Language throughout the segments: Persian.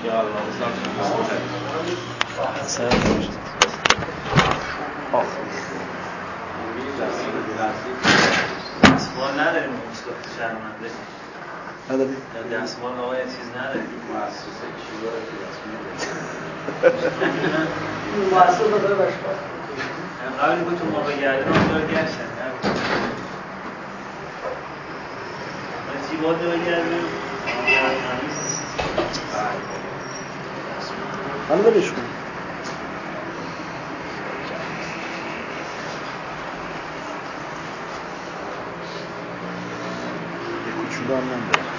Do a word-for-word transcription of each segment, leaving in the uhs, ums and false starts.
یا الله سر خوش آخ دستمال نداریم استاد شرمنده نداریم؟ یا دستمال آقا یه چیز نداریم مؤسسه چی داره که دستمال مؤسسه داره باشد قبلی بود تو ما بگردیم آنجا گشتن من چی باید بگردیم حالا برش کن یه کوچولو هم من دارم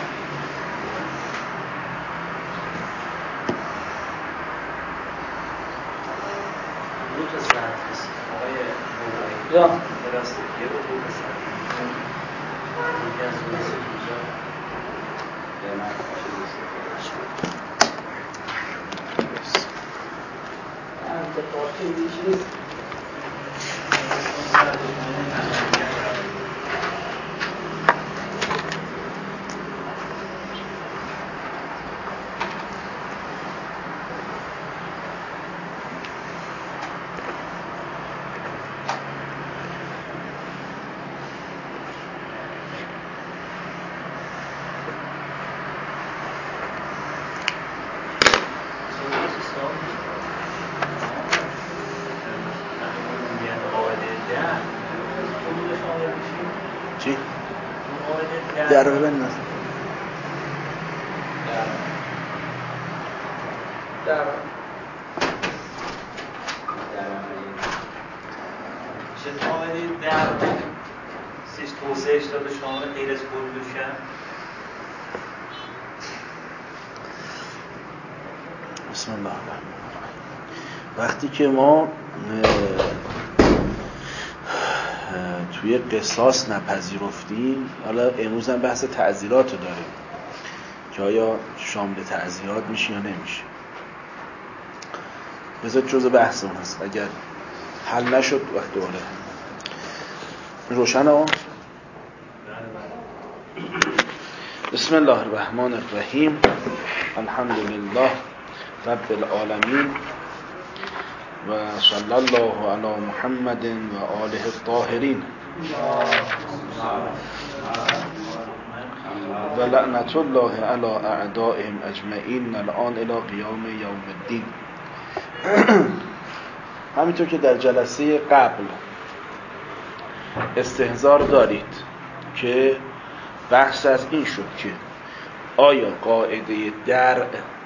دو تا ساعت هست آقای موقعی یا درسته یه رو دو تا ساعت یکی از روز اینجا یه من اتفاقی چیز چی؟ در رو ببین نزد در چه آمدی در سیش توسعهش داده شامل غیر از گلدوشن بسم الله الرحمن الرحیم. وقتی که ما توی قصاص نپذیرفتیم، حالا امروز هم بحث تعزیرات رو داریم که آیا شامل تعزیرات میشه یا نمیشه. بذار جزء بحث اون هست، اگر حل نشد وقت دوباره روشن ها. بسم الله الرحمن الرحیم. الحمد لله رب العالمین و صلی الله علی محمد و آله الطاهرین و لعنت الله علی اعدائهم اجمعین الان الی قیام یوم الدین. همینطور که در جلسه قبل استحضار دارید که بحث از این شد که آیا قاعده درع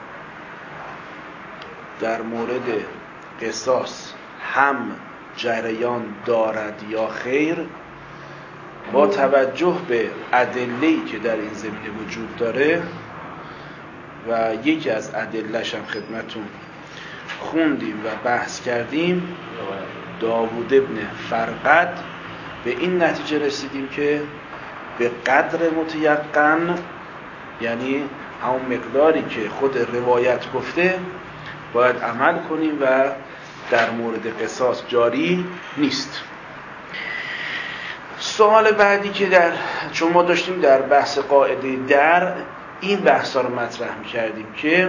در مورد قصاص هم جریان دارد یا خیر، با توجه به ادله‌ای که در این زمینه وجود داره و یکی از ادله‌اش هم خدمتون خوندیم و بحث کردیم، داوود ابن فرقد، به این نتیجه رسیدیم که به قدر متیقن، یعنی همون مقداری که خود روایت گفته، باید عمل کنیم و در مورد قصاص جاری نیست. سوال بعدی که در چون ما داشتیم در بحث قاعده در این بحثا رو مطرح می‌کردیم که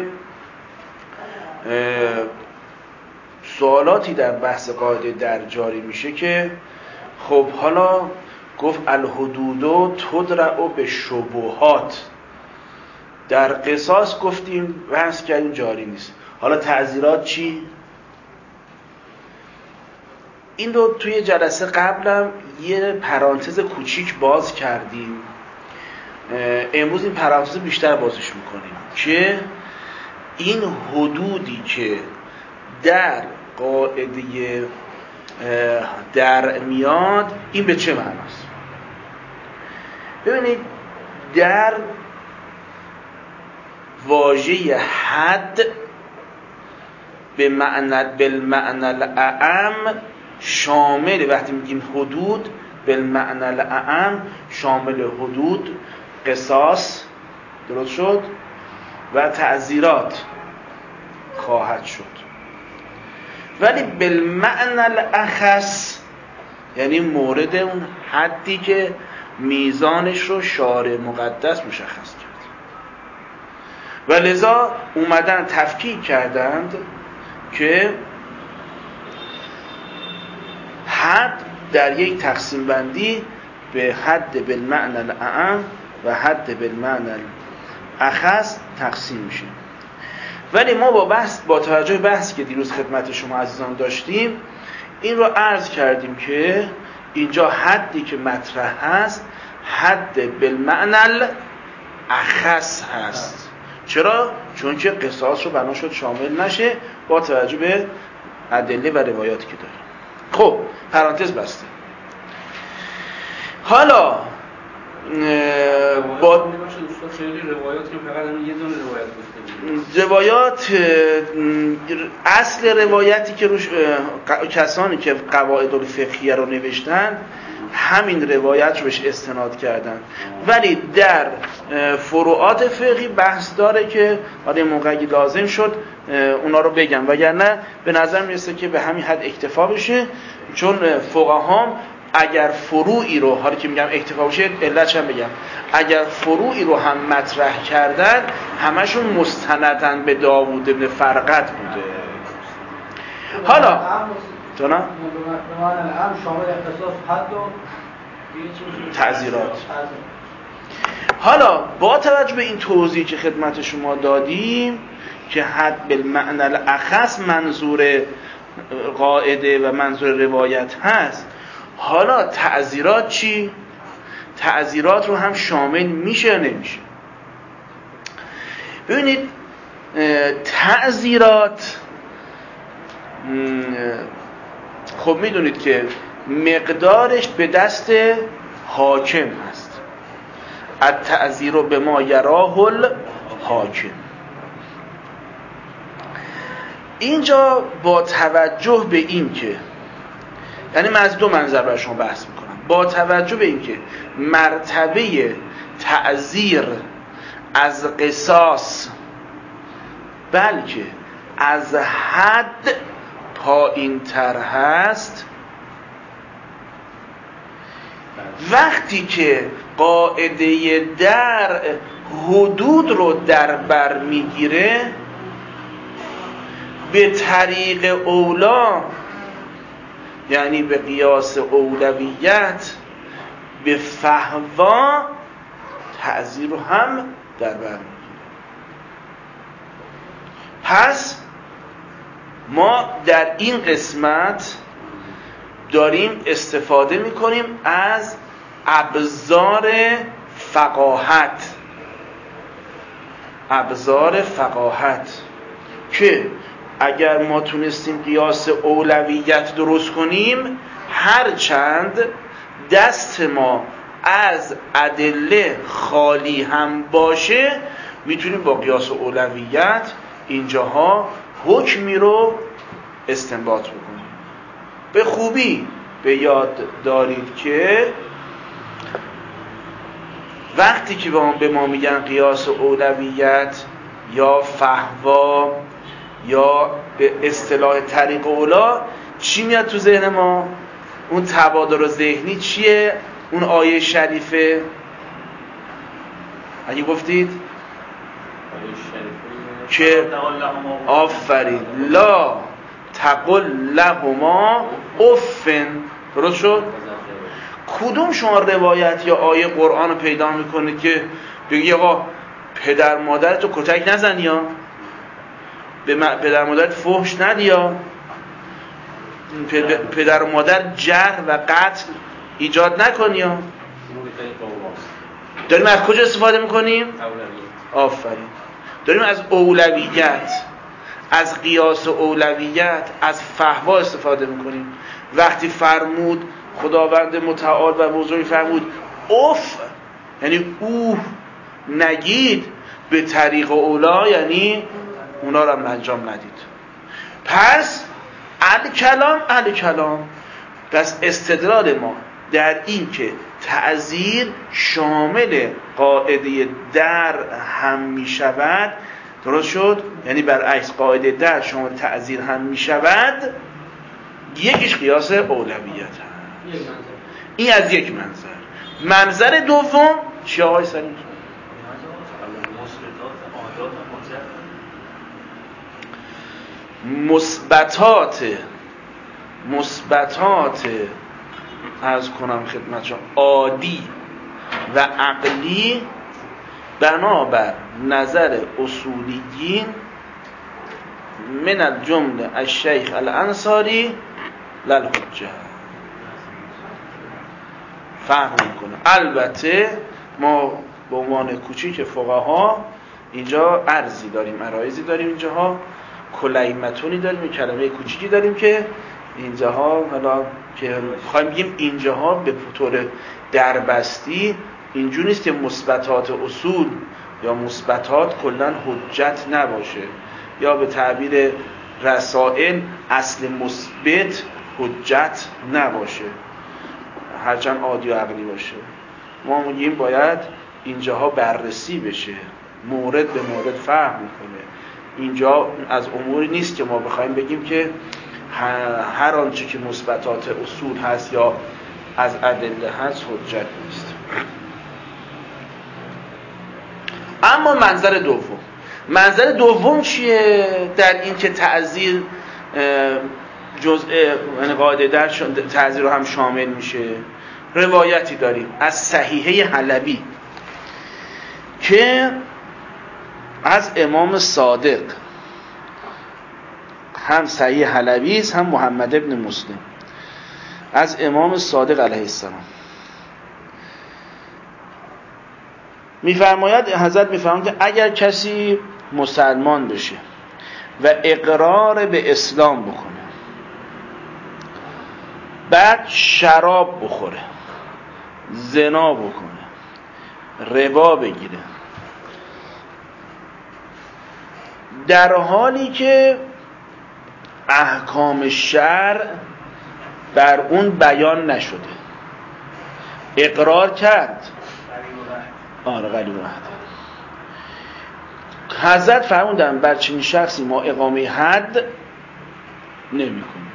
سوالاتی در بحث قاعده در جاری میشه که خب حالا گفت الحدود تدرع به شبهات، در قصاص گفتیم بحث کردیم جاری نیست، حالا تعزیرات چی؟ این رو توی جلسه قبلم یه پرانتز کوچیک باز کردیم، امروز این پرانتز بیشتر بازش میکنیم که این حدودی که در قاعده در میاد این به چه معناست. ببینید در واژه حد به معنی بالمعنی الاعم شامل، وقتی میگیم حدود بالمعنی الاعم شامل حدود قصاص، درست شد، و تعزیرات خواهد شد. ولی بالمعنی الاخص یعنی مورد اون حدی که میزانش رو شارع مقدس مشخص کرد. و لذا اومدن تفکیک کردند که حد در یک تقسیم بندی به حد بالمعنى الاعم و حد بالمعنى الاخص تقسیم میشه. ولی ما با بحث با توجه بحثی که دیروز خدمت شما عزیزان داشتیم این رو عرض کردیم که اینجا حدی که مطرح هست حد بالمعنى الاخص هست. چرا؟ چون که قصاص رو بنا شد شامل نشه با توجه به ادله و روایاتی که داریم. خب پرانتز بسته. حالا با روایات اصل روایتی که روش کسانی که قواعد الفقهیه رو نوشتن همین روایت رو بهش استناد کردن، ولی در فروعات فقهی بحث داره که آره موقعی لازم شد اونا رو بگم، وگرنه به نظر میرسه که به همین حد اکتفا بشه. چون فقهام اگر فروعی رو، حالا که میگم اکتفا بشه علتش هم بگم، اگر فروعی رو هم مطرح کردن همشون مستندن به داوود بن فرقد بوده. حالا تو نه؟ هم شامل اختصاص حد و تعزیرات. حالا با توجه به این توضیح که خدمت شما دادیم که حد بالمعنى الاخص منظور قاعده و منظور روایت هست، حالا تعزیرات چی؟ تعزیرات رو هم شامل میشه یا نمیشه؟ ببینید تعزیرات خب میدونید که مقدارش به دست حاکم هست. التعزیر به ما یراه الحاکم. اینجا با توجه به این که یعنی من از دو منظر برای شما بحث میکنم، با توجه به این که مرتبه تعزیر از قصاص بلکه از حد پایین تر هست، وقتی که قاعده در حدود رو در بر میگیره به طریق اولا، یعنی به قیاس اولویت، به فهوا تعزیر رو هم در بر میگیره. پس ما در این قسمت داریم استفاده میکنیم از ابزار فقاهت ابزار فقاهت که اگر ما تونستیم قیاس اولویت درست کنیم، هرچند دست ما از ادله خالی هم باشه، میتونیم با قیاس اولویت اینجاها حکمی رو استنباط بکنیم. به خوبی به یاد دارید که وقتی که به ما میگن قیاس اولویت یا فهوا یا به اصطلاح طریق اولا، چی میاد تو ذهن ما؟ اون تبادر ذهنی چیه؟ اون آیه شریفه اگه گفتید آیه که شریفه آفرین لا تقل لهما افن، درست شد؟ کدوم شما روایت یا آیه قرآن رو پیدا میکنید که بگی آقا پدر مادرت رو کتک نزن یا به پدر مادرت فحش ندی یا پدر و مادر جرح و قتل ایجاد نکنی یا؟ داریم از کجا استفاده میکنیم؟ آفرین، داریم از اولویت، از قیاس اولویت، از فهوا استفاده میکنیم. وقتی فرمود خداوند متعال و بزرگ فرمود اف، یعنی اوه نگید، به طریق اولا یعنی اونا رو هم انجام ندید. پس الکلام الکلام پس استدلال ما در این که تعزیر شامل قاعده در هم می شود، درست شد؟ یعنی برعکس قاعده در شامل تعزیر هم می شود، یکیش قیاس اولویت هست. این از یک منظر. منظر دوم چی آقای سلیم؟ مثبتات مثبتات عرض کنم خدمت شما عادی و عقلی بنابر نظر اصولیین من الجمله الشیخ الانصاری للحجه فهم میکنه. البته ما به عنوان کوچیک فقها اینجا عرضی داریم، عرایزی داریم، اینجاها کلیمتونی داریم، این کلمه کوچیکی داریم که اینجاها حالا که خواهیم بگیم اینجاها به طور دربستی اینجوری نیست که مثبتات اصول یا مثبتات کلا حجت نباشه، یا به تعبیر رسائل اصل مثبت حجت نباشه هرچند عادی و عقلی باشه. ما میگیم باید اینجاها بررسی بشه، مورد به مورد فهم میکنه. اینجا از اموری نیست که ما بخوایم بگیم که هر آنچه که مثبتات اصول هست یا از ادله هست حجت نیست. اما منظر دوم، منظر دوم چیه در این که تعزیر جزء یعنی قاعده در تعزیر رو هم شامل میشه؟ روایتی داریم از صحیحه حلبی که از امام صادق، هم صحیح حلبی است هم محمد ابن مسلم، از امام صادق علیه السلام میفرماید، حضرت میفرماید که اگر کسی مسلمان بشه و اقرار به اسلام بکنه، بعد شراب بخوره، زنا بکنه، ربا بگیره، در حالی که احکام شرع بر اون بیان نشده، اقرار کرد، آره غلی و وحده، حضرت فرمودن بر چنین شخصی ما اقامه حد نمی کنیم.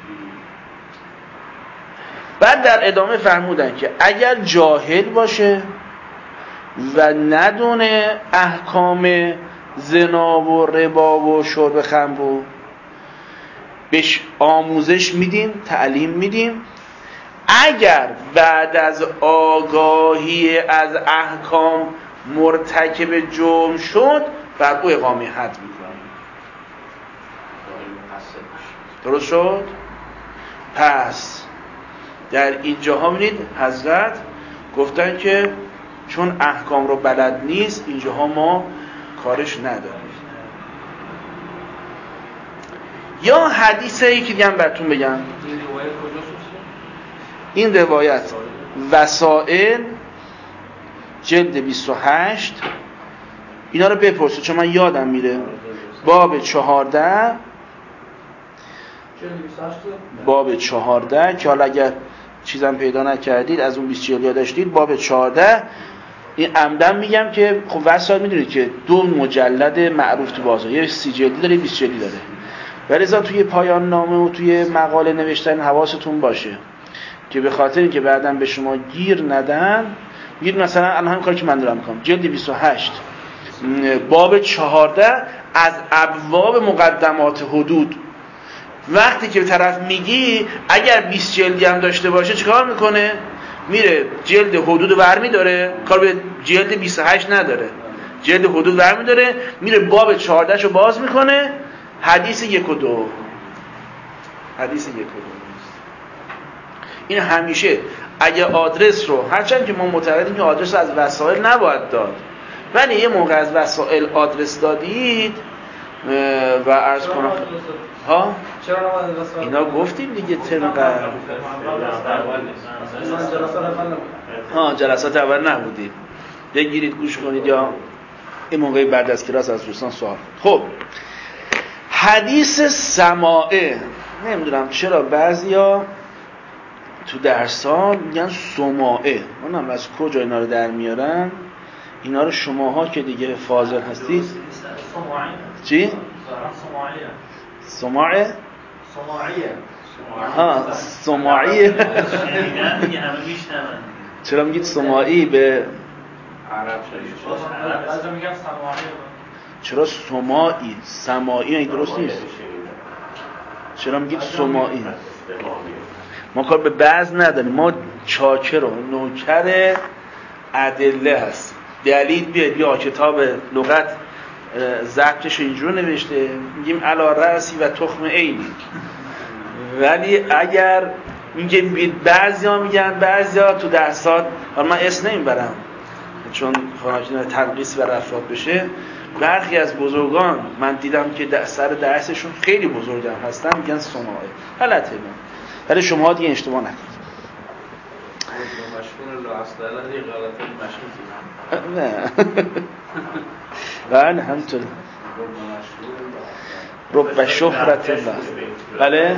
بعد در ادامه فرمودن که اگر جاهل باشه و ندونه احکام زنا و ربا و شرب خمر رو، بهش آموزش میدیم، تعلیم میدیم. اگر بعد از آگاهی از احکام مرتکب جرم شد، بر او اقامه حد میکنیم. درست شد؟ پس در اینجاها می‌بینید حضرت گفتن که چون احکام رو بلد نیست، اینجاها ما کارش نداریم. یا حدیثه یکی دیگه هم براتون بگم، این روایت وسائل جلد بیست و هشت، اینا رو بپرسید چون من یادم میره، باب چهارده، باب چهارده که حالا اگر چیزم پیدا نکردید از اون بیست جلد یادشتید، باب چهارده. این عمدن میگم که خب وسائل میدونید که دو مجلد معروف تو بازار، یه سی جلدی داره، بیست جلدی داره، ولی ازا توی پایان نامه و توی مقاله نوشتن حواستون باشه که به خاطر اینکه بعداً به شما گیر ندن، میگید مثلا الان همین کاری که من دارم میکنم، جلد بیست و هشت باب چهارده از ابواب مقدمات حدود، وقتی که به طرف میگی اگر بیست جلدی هم داشته باشه چیکار میکنه؟ میره جلد حدود رو برمی داره، کار به جلد بیست و هشت نداره، جلد حدود برمی داره، میره باب چهارده شو باز میکنه، حدیث یک و دو، حدیث یک و دو. این همیشه اگه آدرس رو، هرچند که ما معتقدیم که آدرس رو از وسائل نباید داد، ولی یه موقع از وسائل آدرس دادید و عرض کنم ها اینا گفتیم دیگه ترم قبل، ها جلسات اول نبودیم، بگیرید گوش کنید یا این موقع بعد از کلاس از دوستان سوال. خب حدیث سماعه، نمیدونم چرا بعضیا تو درس‌ها میگن سماعه، اونم از کجا اینا رو در میارن؟ اینا رو شماها که دیگه فاضل هستید چی؟ سماعیه سماعه؟ سماعیه ها سماعیه شنیدن دیگه همه میشنون. چرا میگید سماعی به عرب شدید؟ بعضی میگن سماعیه. چرا سماعی؟ سماعی این درست نیست. چرا میگید سماعی؟ ما کار به بعض نداریم، ما چاکر و نوکر ادله هست. دلیل بیاد یا کتاب لغت ضبطش اینجور نوشته، میگیم علی رأسی و تخم عینی. ولی اگر میگه بعضیا میگن، بعضیا تو درسات، حالا من اسم نمیبرم چون خواهد تنقیص و افراد بشه، برخی از بزرگان من دیدم که سر درسشون خیلی بزرگم هستن میگن سماعه. غلطه من، ولی شما دیگه اشتباه نکنید. مشهور لا اصل له دی غلطه مشهور نه بله همینطور. رب شهرت الله. بله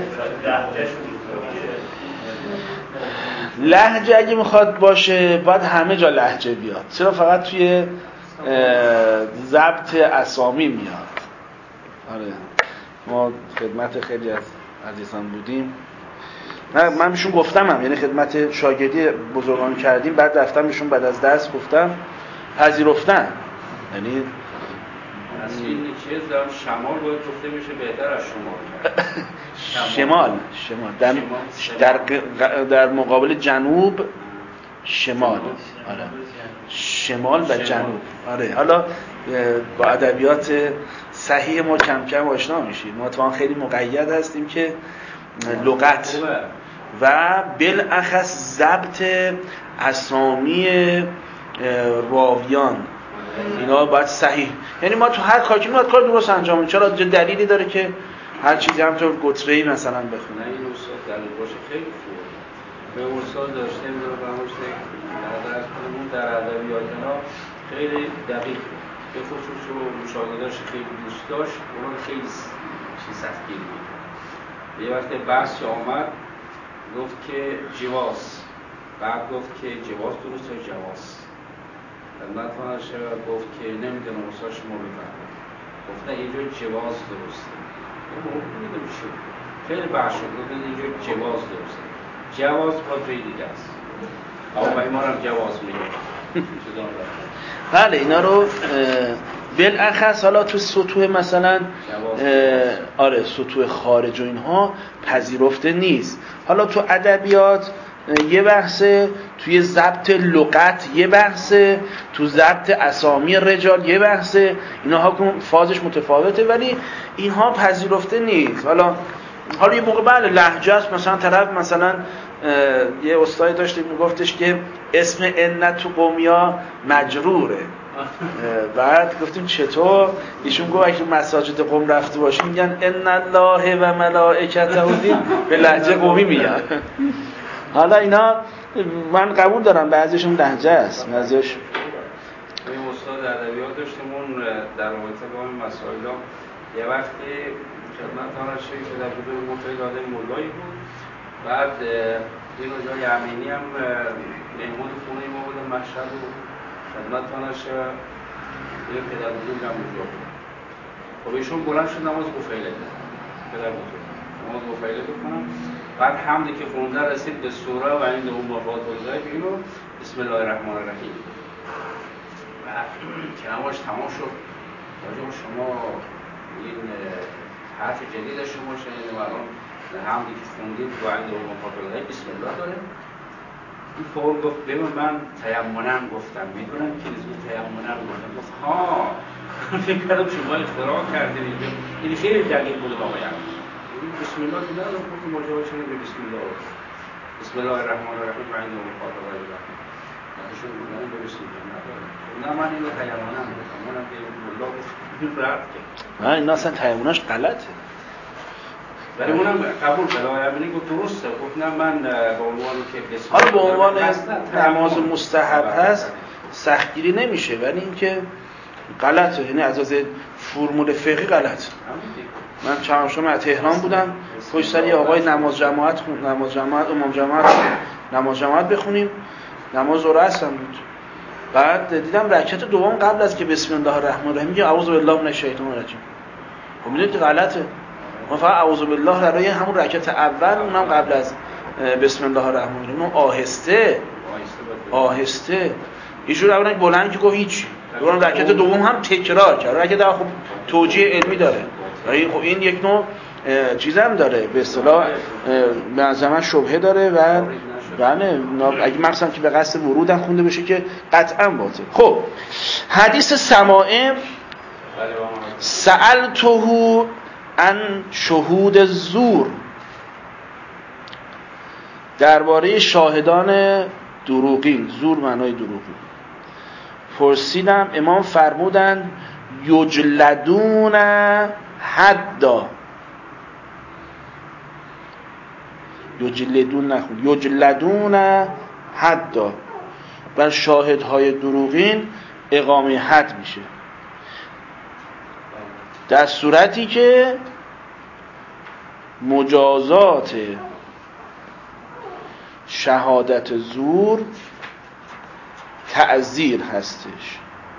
لهجه اگه میخواد باشه باید همه جا لهجه بیاد، چرا فقط توی ضبط اسامی میاد؟ آره ما خدمت خیلی از عزیزان بودیم، نه من بهشون گفتم هم، یعنی خدمت شاگردی بزرگان کردیم، بعد رفتم بهشون بعد از درس گفتم، پذیرفتن. یعنی از این چیز دارم شمال باید گفته میشه بهتر از شمال شمال. شمال در, در, در مقابل جنوب شمال. آره شمال و جنوب. آره حالا با ادبیات صحیح ما کم کم آشنا میشیم، ما تو خیلی مقید هستیم که لغت و بالاخص ضبط اسامی راویان اینا باید صحیح، یعنی ما تو هر کاری باید کار درست انجام بدیم. چرا دلیلی داره که هر چیزی همونطور گتره‌ای مثلا بخونه؟ این استاد دلیل باشه خیلی خوبه. به استاد داشتیم رو فرموشته در درس خودمون در ادبیاتنا خیلی دقیق، به خصوص رو مشاهده‌اش خیلی دوست داشت، اون خیلی چیز سختگیری بود. یه وقت بحث آمد گفت که جواز، بعد گفت که جواز درست یا جواز، خدمت‌تانش گفت که نمیدونم استاد شما بفرمایید، گفت نه اینجا جواز درسته. اون میدونم چی خیلی بحث شد، گفت اینجا جواز درسته، جواز با جای دیگه است. آقای ما هم جواز میگه. بله اینا رو بالاخص حالا تو سطوح مثلا آره سطوح خارج و اینها پذیرفته نیست. حالا تو ادبیات یه بحثه، توی ضبط لغت یه بحثه، تو ضبط اسامی رجال یه بحثه، اینها هم فازش متفاوته ولی اینها پذیرفته نیست. حالا حالا یه موقع بله لهجه است، مثلا طرف مثلا یه استادی داشتیم میگفتش که اسم ان تو قومیا مجروره، بعد گفتیم چطور؟ ایشون گفت اگه مساجد قوم رفته باشیم میگن ان الله و ملائکته به لهجه قومی میگن. حالا اینا من قبول دارم بعضیشون لهجه است، بعضیش این استاد ادبیات داشتمون در رابطه با این مسائل یه وقتی خدمت‌تان شد که در حضور مفید آدم مولایی بود، بعد این جای امینی هم مهمون خونه ما بودن مشهد و خدمت‌تان شد یه پدر بزرگ هم اونجا بود. خب ایشون بلند شد نماز گفیله پدر بزرگ نماز گفیله بکنم، بعد حمدی که خونده رسید به سوره و این دوم مفاد بزرگ اینو بسم الله الرحمن الرحیم، بعد که نماز تمام شد راجع شما این حرف جدید شما شنید و الان حمدی که خوندید و این دوم مفاد بزرگ بسم الله داره. این فور گفت ببین من تیمونم گفتم، میدونم که نزدیک تیمونم گفتم. گفت ها فکر کردم شما اختراع کردید، این خیلی دقیق بود واقعا. بسم الله که نه گفت ماجرا شنید بسم الله بسم الله الرحمن الرحیم و این دوم مفاد بزرگ شما بودن به بسم الله نداره. نه من اینو تیمونم گفتم، منم که الله گفت رفت که نه این اصلا تیمونش غلطه، ولی اونم قبول کرد. آیه گفت درسته، گفت نه من با عنوان که بسم حالا به عنوان نماز مستحب هست سختگیری نمیشه، ولی اینکه غلطه، یعنی از از فرمول فقهی غلطه. من چند شب از تهران بودم، پشت سر یه آقای نماز جماعت خون نماز جماعت امام جماعت نماز جماعت بخونیم، نماز ظهر اصلا بود. بعد دیدم رکعت دوم قبل از که بسم الله الرحمن الرحیم میگه اعوذ بالله من الشیطان الرجیم. خب میدونید غلطه، ما فقط اعوذ بالله برای همون رکعت اول، اونم قبل از بسم الله الرحمن الرحیم، اون آهسته آهسته ایشون اولا بلند که گفت هیچ، دوباره رکعت دوم هم تکرار کرد. رکعت خب توجیه علمی داره، ولی خب این یک نوع چیزم داره به اصطلاح به نظر من شبهه داره و بله اگه مثلا که به قصد ورودم خونده بشه که قطعا باطل. خب حدیث سماعه سألته عن شهود الزور، درباره شاهدان دروغین، زور معنای دروغین پرسیدم، امام فرمودند یجلدون حدا، یجلدون نخون یجلدون حدا، بر شاهدهای دروغین اقامه حد میشه، در صورتی که مجازات شهادت زور تعزیر هستش.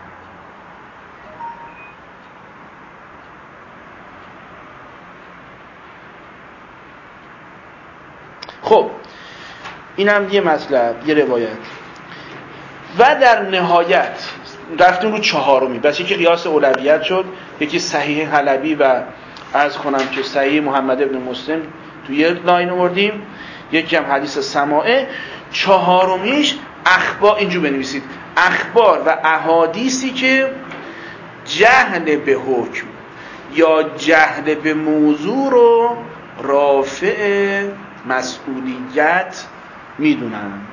خب اینم یه مطلب، یه روایت. و در نهایت رفتیم رو چهارمی، بس یکی قیاس اولویت شد، یکی صحیح حلبی و عرض کنم که صحیح محمد ابن مسلم تو یه لاین آوردیم، یکی هم حدیث سماعه. چهارمیش اخبار، اینجور بنویسید، اخبار و احادیثی که جهل به حکم یا جهل به موضوع رو رافع مسئولیت میدونند.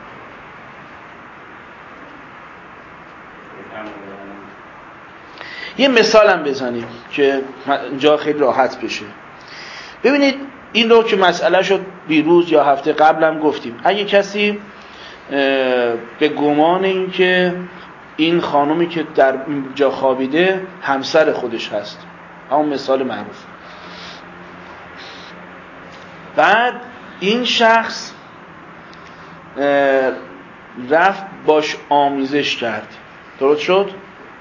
یه مثالم بزنیم که اینجا خیلی راحت بشه. ببینید این رو که مسئله شد بیروز یا هفته قبلم گفتیم، اگه کسی به گمان این که این خانومی که در جا خوابیده همسر خودش هست، همون مثال معروف، بعد این شخص رفت باش آمیزش کرد، درست شد؟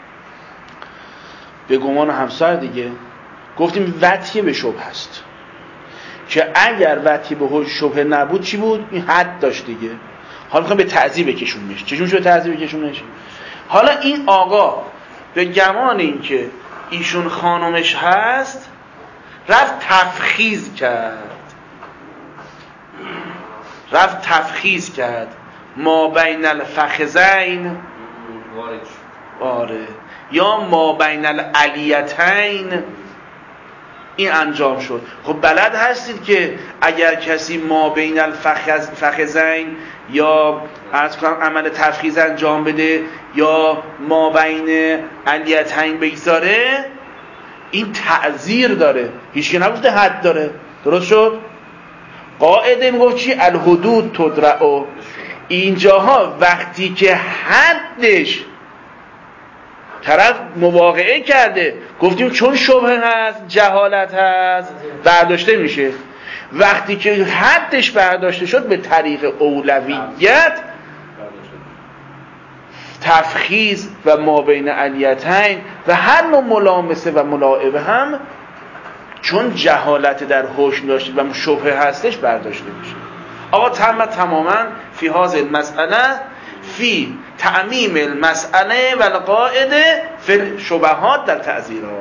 به گمان همسر دیگه، گفتیم وطیه به شبه هست که اگر وطیه به شبه نبود چی بود؟ این حد داشت دیگه. حالا میخوام به تعذیب بکشونش. چجور شد تعذیب بکشونش؟ حالا این آقا به گمان این که ایشون خانمش هست رفت تفخیذ کرد، رفت تفخیذ کرد ما بین الفخذین، آره، یا ما بین العلیتین، این انجام شد. خب بلد هستید که اگر کسی ما بین الفخذین یا از کنم عمل تفخیذ انجام بده یا ما بین علیتین بگذاره، این تعزیر داره، هیچ که نگفته حد داره، درست شد؟ قاعده میگفت چی؟ الحدود تدرع. اینجاها وقتی که حدش طرف مواقعه کرده، گفتیم چون شبهه هست، جهالت هست، برداشته میشه. وقتی که حدش برداشته شد به طریق اولویت، تفخیذ و ما بین علیتین و هر نوع ملامسه و ملاعبه هم چون جهالت در حکم داشته و شبهه هستش برداشته میشه. آقا تم تماما فی هذه المسئله فی تعمیم المسئله و القاعده فی الشبهات در تعزیرات.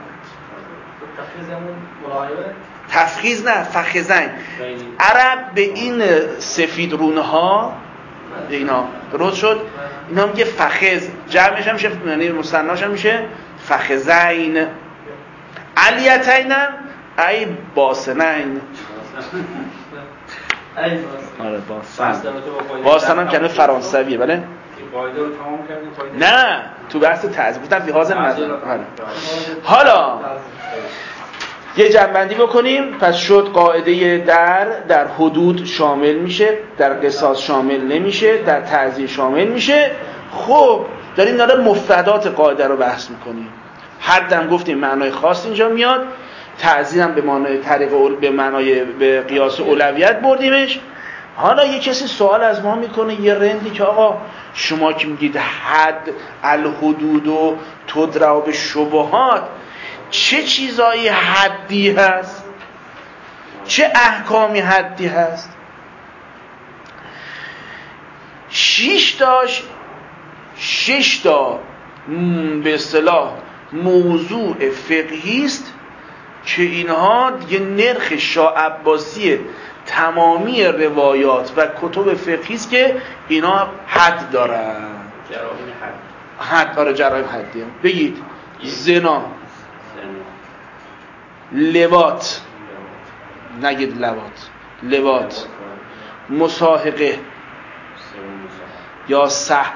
تفخیذ نه، فخذین. عرب به این سفید رونه ها اینا درست شد، اینا میگه فخذ، جمعش هم میشه، یعنی مثناش هم میشه فخذین. علیتین هم ای باسنین. آره باسن. باسن هم کلمه فرانسویه، بله؟ قاعده رو تمام کردیم. نه تو بحث تعزیب گفتم فی حاضر نظر. حالا یه جنبندی بکنیم. پس شد قاعده در در حدود شامل میشه، در قصاص شامل نمیشه، در تعزیر شامل میشه. خب داریم داره مفردات قاعده رو بحث میکنیم. حدم گفتیم معنای خاص اینجا میاد، تعزیرم به معنای طریق اول به معنای به قیاس اولویت بردیمش. حالا یه کسی سوال از ما میکنه، یه رندی که آقا شما که میگید حد الحدود و تدرع به شبهات، چه چیزایی حدی هست؟ چه احکامی حدی هست؟ شش تاش شش تا به اصطلاح موضوع فقهی است که اینها دیگه نرخ شاه عباسی تمامی روایات و کتب فقهی است که اینا حد دارن. جرایم حد. حد داره، جرایم حدی. بگید زنا، لواط، نگید لواط، لواط، مصاحقه یا سحق.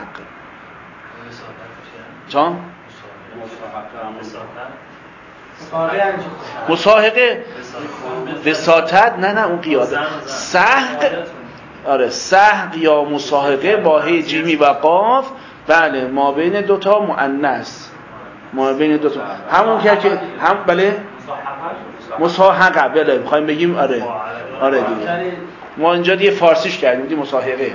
چون مصاحقه وساطت، نه نه اون قیاده. سحق، آره سحق یا مصاحقه با هی جیمی و قاف، بله ما بین دوتا مؤنث، ما بین دوتا همون که که هم بله مصاحقه، بله میخوایم بگیم آره آره دیگه ما اینجا دیگه فارسیش کردیم دیگه مصاحقه.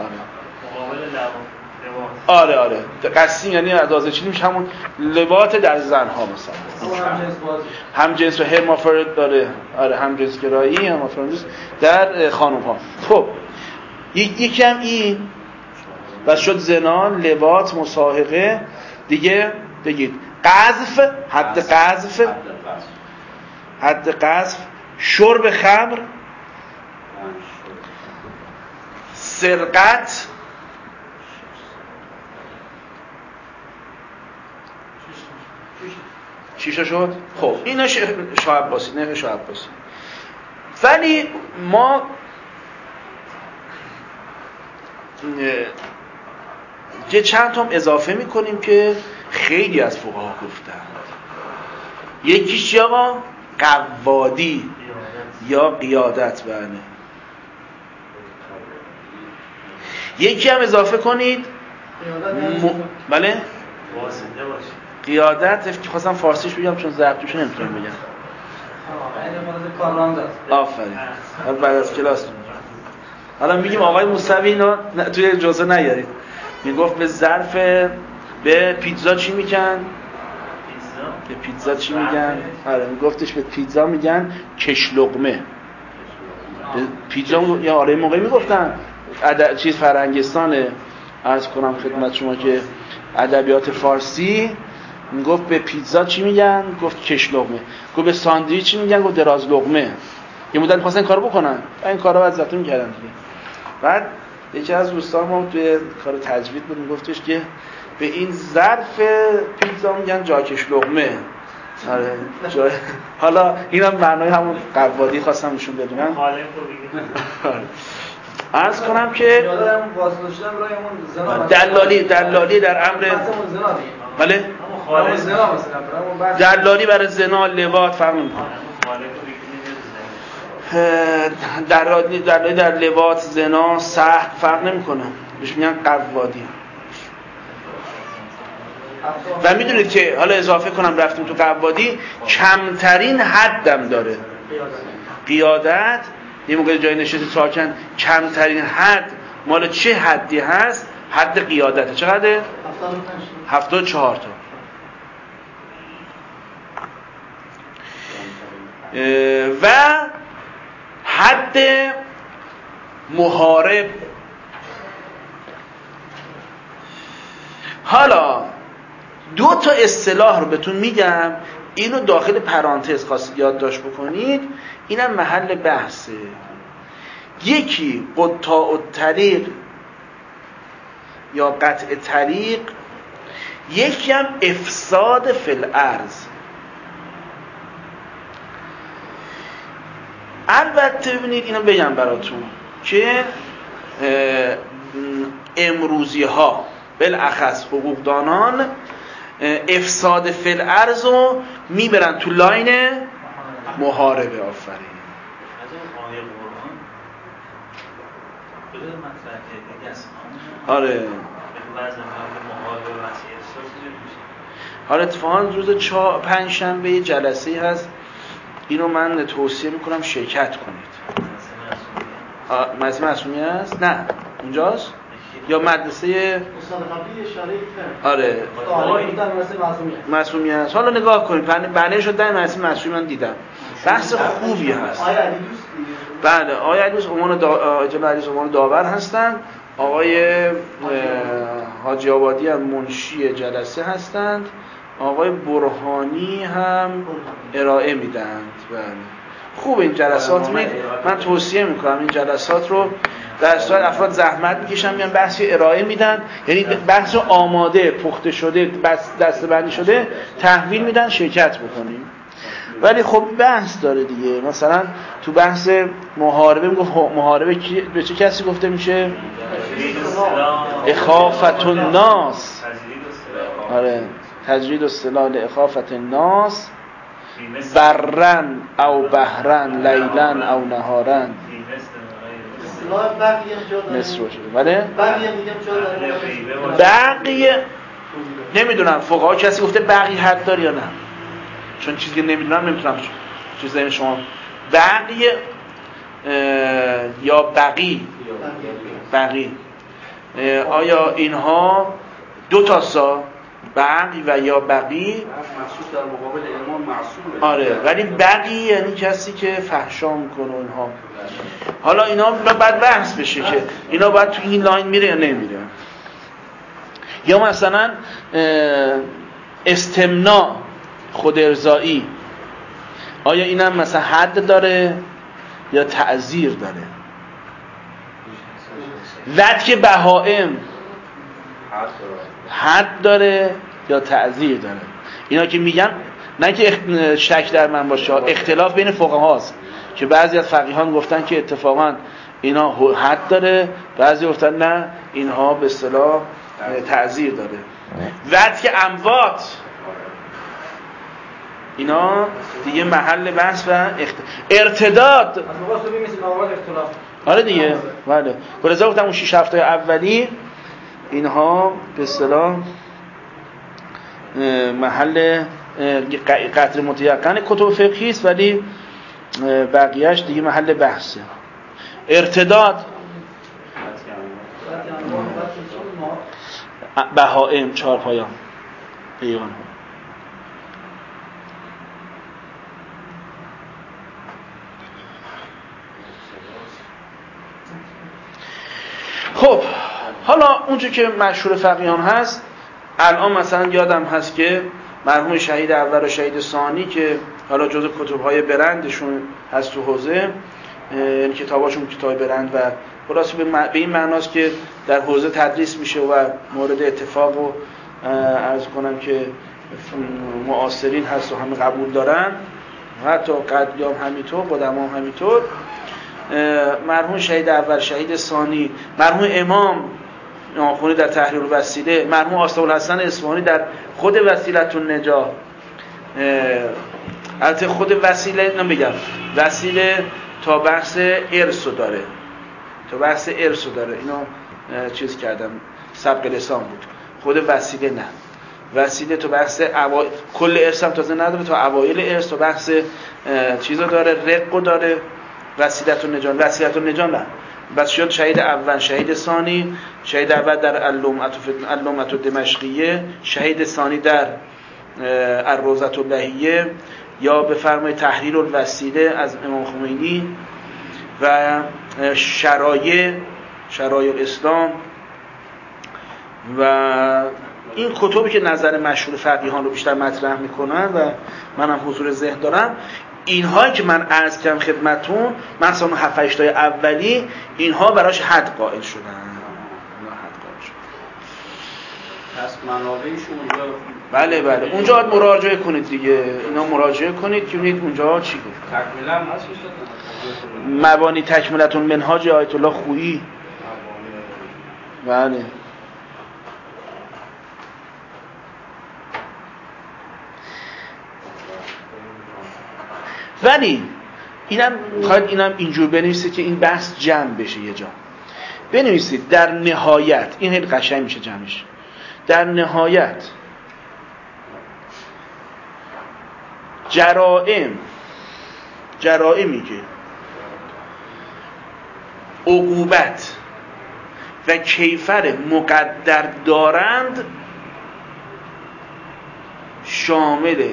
آره آره آره قسیم یعنی اندازه چینی میشه همون لواط در زنها مثلا هم جنس و هرمافرود داره. آره هم جنس گرایی هرمافرودیت در خانم ها. خب یکی هم این بس شد زنا، لواط، مصاحقه دیگه. بگید قذف، حد قذف، حد قذف، شرب خمر، سرقت، چیشا شد؟ خب اینا شاه عباسی، نه شاه عباسی. ولی ما یه چند تا اضافه میکنیم که خیلی از فقها گفتن. یکیش چی آقا؟ قوادی یا قیادت. بله یکی هم اضافه کنید م... بله قیادت. خواستم فارسیش بگم چون ضبطش نمیتونم بگم. آفرین. بعد از کلاس حالا میگیم آقای موسوی اینا توی جزء نیارید. میگفت به ظرف به پیتزا چی میگن؟ به پیتزا چی میگن؟ آره میگفتش به پیتزا میگن کش لقمه. به پیتزا یا آره موقعی میگفتن اد... چیز فرنگستانه. عرض کنم خدمت شما که ادبیات فارسی میگفت به پیتزا چی میگن؟ گفت کش لقمه. گفت به ساندویچ چی میگن؟ گفت دراز لقمه. یه مدت می‌خواستن این کارو بکنن. این کارا بعد ذاتی می‌کردن دیگه. بعد یکی از دوستان ما توی کار تجوید بود میگفتش که به این ظرف پیتزا میگن جاکش لقمه. آره جای حالا اینم معنای همون قوادی خواستم نشون بدونم. عرض کنم که دلالی دلالی در امر بله دلالی برای زنا، لواط فرق می‌کنه. دلالی دلالی در لواط، زنا، سحق فرق نمی‌کنه. بهش میگن قوادی. و میدونید که حالا اضافه کنم رفتیم تو قوادی، کمترین حدم داره. قیادت یه موقع جای نشستی ساکن کمترین حد مال چه حدی هست؟ حد قیادته. چقدر؟ هفتاد و چهار تا. و حد محارب. حالا دو تا اصطلاح رو بهتون میگم، اینو داخل پرانتز خواستید یادداشت بکنید، اینم محل بحثه. یکی قطاع الطریق یا قطع طریق، یکی هم افساد فی الارض. البته ببینید اینو بگم براتون که امروزی ها بالاخص حقوقدانان افساد فی الارض رو میبرن تو لاین محاربه. آفرین. از اون آیه قرآن بده مطرح که دیگه اصلا آره به بعضی محاربه و مسیح افساد میشه. حالا اتفاقا روز چا... پنج شنبه جلسه هست، اینو من توصیه میکنم شرکت کنید. مدرسه معصومی هست؟ نه اونجاست؟ یا مدرسه استاد قبلی اشاره کرد. آره آره بودن مدرسه معصومی هست. معصومی هست. حالا نگاه کنید بنه شد در مدرسه معصومی من دیدم. بحث خوبی هست. آیا علی دوست دیگه؟ بله آقای علی دوست عنوان دا... جناب علی عنوان داور هستن. آقای حاجی آبادی هم منشی جلسه هستند. آقای برهانی هم ارائه میدند. بله خوب این جلسات می من توصیه میکنم این جلسات رو در صورت افراد زحمت میکشن میان بحثی ارائه میدن، یعنی بحث آماده پخته شده دسته‌بندی شده تحویل میدن شرکت بکنیم. ولی خب بحث داره دیگه، مثلا تو بحث محاربه میگفت محاربه به چه کسی گفته میشه؟ اخافت الناس. آره تجرید السلاح لاخافت الناس برن او بحرن لیلن او نهارن مصر رو شده. بله بقیه نمیدونم فقها کسی گفته بقیه حد داره یا نه، چون چیزی که نمیدونم نمیتونم چیز دارین شما. بقیه یا بقی بقی آیا اینها دو تا سا بقی و یا بقی مخصوص در مقابل امام معصومه. آره ولی بقی یعنی کسی که فحشا میکنه اینها. حالا اینا باید بحث بشه که اینا باید تو این لاین میره یا نمیره. یا مثلا استمناء خود ارضایی آیا اینم مثلا حد داره یا تعزیر داره؟ وجه بهائم حد داره یا تعزیر داره؟ اینا که میگن نه که شک در من باشه، اختلاف بین فقهاست که بعضی از فقیهان گفتن که اتفاقا اینا حد داره، بعضی گفتن نه اینها به اصطلاح تعزیر داره. وجه اموات اینا دیگه محل بحث و اخت... ارتداد آره دیگه بله. ولذا گفتم اون شش هفته اولی اینها به اصطلاح محل قطر متیقن کتب فقهی است، ولی بقیهش دیگه محل بحثه. ارتداد بهائم چهار پایان پیغان. خب حالا اونجا که مشهور فقیهان هست الان مثلا یادم هست که مرحوم شهید اول و شهید ثانی که حالا جزو کتب‌های برندشون هست تو حوزه، یعنی کتاباشون کتاب برند و خلاصه به این معناست که در حوزه تدریس میشه و مورد اتفاق و عرض کنم که معاصرین هست و همه قبول دارن، حتی قدیام همینطور، قدما همینطور. مرحوم شهید اول، شهید ثانی، مرحوم امام ناخونی در تحریر الوسیله، مرحوم آصف الحسن اصفهانی در خود وسیلة النجاح. البته خود وسیله نمیگم، وسیله تا بحث ارث داره، تا بحث ارث داره، اینو چیز کردم سبق لسان بود. خود وسیله نه، وسیله تو بحث اوا... کل ارث هم تازه نداره، تا اوایل ارث تو بحث چیزا داره، رق داره. وسیلة النجاح، وسیلة النجاح نه بس شد شهید اول، شهید ثانی، شهید اول در اللمعة الدمشقیه، شهید ثانی در الروضة اللهیه، یا به فرمای تحریر الوسیله از امام خمینی و شرایع شرایع الاسلام و این کتبی که نظر مشهور فقیهان رو بیشتر مطرح میکنن و منم حضور ذهن دارم. اینهایی که من عرض کردم خدمتون مثلا هفت هشت تای اولی اینها براش حد قائل شدن. اینا حد قائل شدن. پس منابعشون اونجا بله بله اونجا مراجعه کنید دیگه، اینا مراجعه کنید که ببینید اونجا چی گفت. تکمیلا هست مبانی تکملة منهاج آیت الله خویی. بله ولی اینم خواهد اینم اینجور بنویسید که این بحث جمع بشه. یه جا بنویسید در نهایت، این خیلی قشنگ میشه جمعش، در نهایت جرائم جرائمی که عقوبت و کیفر مقدر دارند شامل